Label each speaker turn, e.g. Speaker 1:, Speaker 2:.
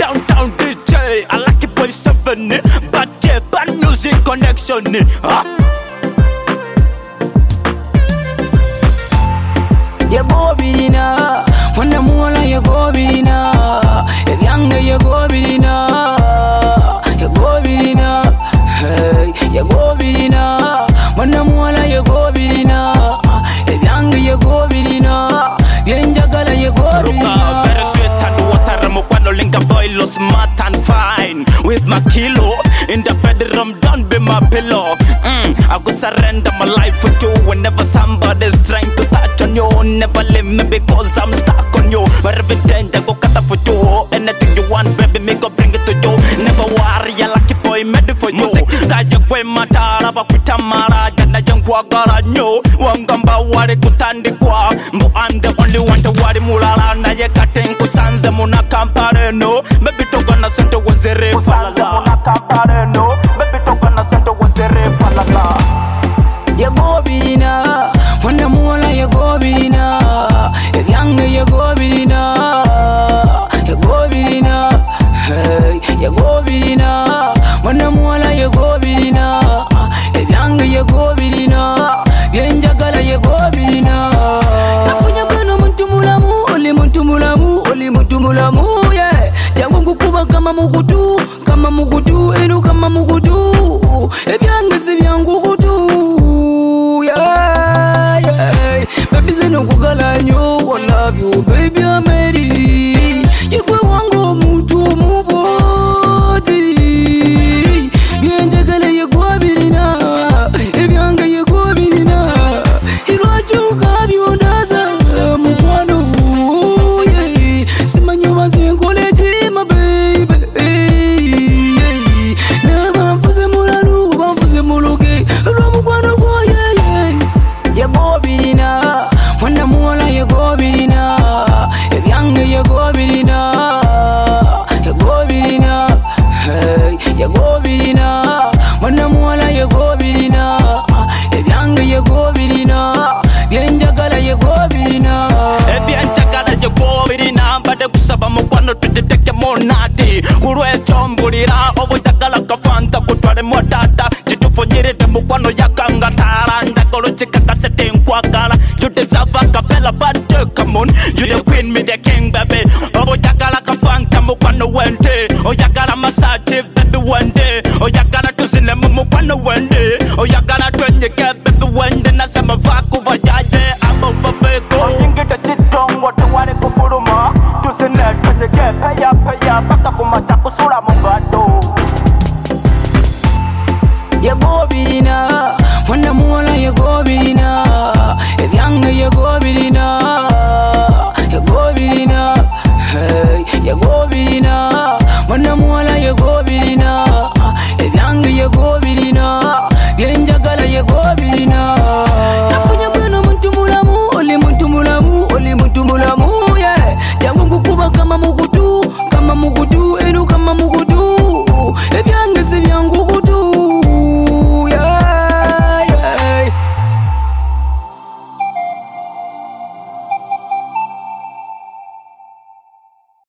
Speaker 1: downtown DJ. I like it boy 7, but yeah, bad music connection.
Speaker 2: Ya go bilina, wanda muwala ya go bilina, ebyanga ya go bilina, ya go bilina, hey, ya go bilina, wanda muwala ya go bilina, ebyanga ya go bilina, byenjagala ya go bilina.
Speaker 1: Very sweet and water, mukwano linga boy lo smart and fine. With my kilo in the bedroom, don't be my pillow. I go surrender my life for you. Whenever somebody's trying to touch on you, never leave me because I'm stuck on you. Wherever change, I go cut for you. Anything you want, baby, me go bring it to you. Never worry, I like it boy, made for you. Musekiza jekwe matara, bakuita mara, jana jangwa gara nyo. Wangamba wari kutandikwa, mbu I'm the only one to wari mulala. Na ye katenku sanze muna kampare no. Baby toka na sento wazere falala. Muna kampare no. Baby toka na sento wazere falala.
Speaker 2: Ya go bilina, wanda muwala ya go bilina, ebyanga ya go bilina, ya go bilina, hey, ya go bilina, wanda muwala ya go bilina, ebyanga ya go bilina, byenjagala ya go bilina. Nafunya kweno muntu mulamu, oli muntu mulamu, oli muntu mulamu, yeah. Jangu kukuba kama mugudu, enu kama mugudu, ebyanga si byangu kudu, yeah, yeah. Baby zeno kugala nyo, I love you, baby I'm ready. Yekwe wango mutu mubodi, byenjagala yekwa bilina, ebyanga yekwa bilina, irwachuka byondaza mukwano, yeah. Simanyo bazenkole chima baby, yeah. Na bamfuze mulanu, bamfuze muluge, rwamukwano kwa yeah. Ya go bilina, wanda muwala ya go bilina, ebyanga ya go bilina, ya go bilina, hey, ya go bilina, wanda muwala ya go bilina, ebyanga ya go bilina, byenjagala ya go bilina.
Speaker 1: Ebyenjagala ya go bilina, mbade kusaba mukwano tutiteke monati. Kurwe chombulira, obutagala kafanta kutwale mwatata. Chitufonyirite mukwano yakanga taranda. Chika kasete nkwagala. You deserve a capella, but come on. You the queen, me the king, baby. Oh, yakala kafanta mukwano wende. Oh, yakala massage, baby, one day. Oh, yakala tuzine mukwano wende. Oh, yakala twenye ke, baby, wende. Nasema vaku vajaje, abo vaveko. Yingita chitong, watu wale kufuruma. Tuzine twenye ke, paya, paka kumacha kusura mungado.
Speaker 2: Ya go bilina,